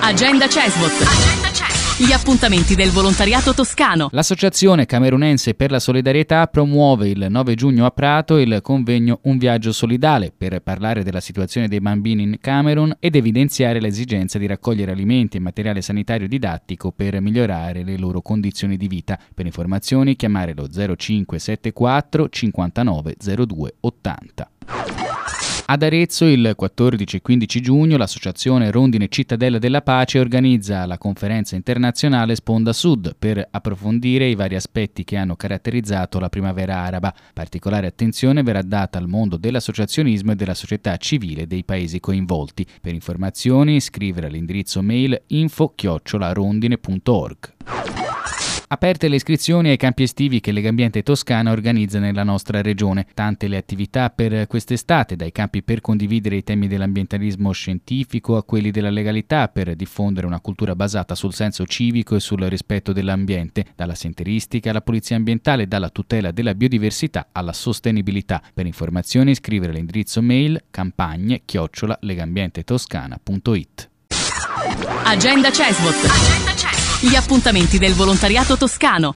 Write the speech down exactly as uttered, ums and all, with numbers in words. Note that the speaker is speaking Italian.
Agenda Cesvot. Agenda Cesvot. Gli appuntamenti del volontariato toscano. L'Associazione Camerunense per la Solidarietà promuove il nove giugno a Prato il convegno Un viaggio solidale per parlare della situazione dei bambini in Camerun ed evidenziare l'esigenza di raccogliere alimenti e materiale sanitario didattico per migliorare le loro condizioni di vita. Per informazioni chiamare lo zero cinque sette quattro cinquantanove zero due ottanta. Ad Arezzo il quattordici e quindici giugno l'associazione Rondine Cittadella della Pace organizza la conferenza internazionale Sponda Sud per approfondire i vari aspetti che hanno caratterizzato la primavera araba. Particolare attenzione verrà data al mondo dell'associazionismo e della società civile dei paesi coinvolti. Per informazioni scrivere all'indirizzo mail info chiocciola rondine punto org. Aperte le iscrizioni ai campi estivi che Legambiente Toscana organizza nella nostra regione. Tante le attività per quest'estate, dai campi per condividere i temi dell'ambientalismo scientifico a quelli della legalità per diffondere una cultura basata sul senso civico e sul rispetto dell'ambiente, dalla senteristica alla polizia ambientale, dalla tutela della biodiversità alla sostenibilità. Per informazioni scrivere all'indirizzo mail campagne chiocciola legambientetoscana punto it. Agenda Cesvot. Agenda Cesvot. Gli appuntamenti del volontariato toscano.